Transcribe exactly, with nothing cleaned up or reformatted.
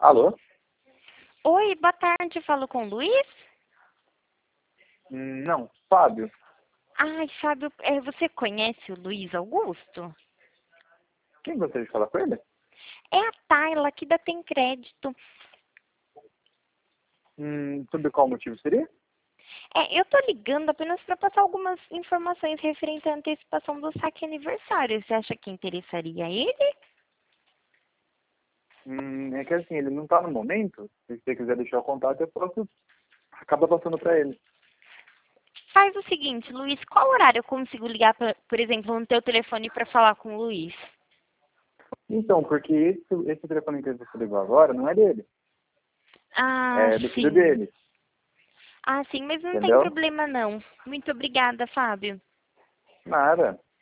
Alô? Oi, boa tarde, falo com o Luiz? Hum, Não, Fábio. Ai, Fábio, é, você conhece o Luiz Augusto? Quem gostaria de falar com ele? É a Tayla aqui da Tem Crédito. Hum, sobre qual motivo seria? É, eu tô ligando apenas para passar algumas informações referentes à antecipação do saque aniversário. Você acha que interessaria a ele? Hum, é que assim, ele não tá no momento. Se você quiser deixar o contato, eu posso. Acaba passando pra ele. Faz o seguinte, Luiz, qual horário eu consigo ligar, pra, por exemplo, no teu telefone para falar com o Luiz? Então, porque esse, esse telefone que você ligou agora não é dele. Ah, É do filho sim. dele. Ah, sim, mas não tem Entendeu? problema não. Muito obrigada, Fábio. Nada.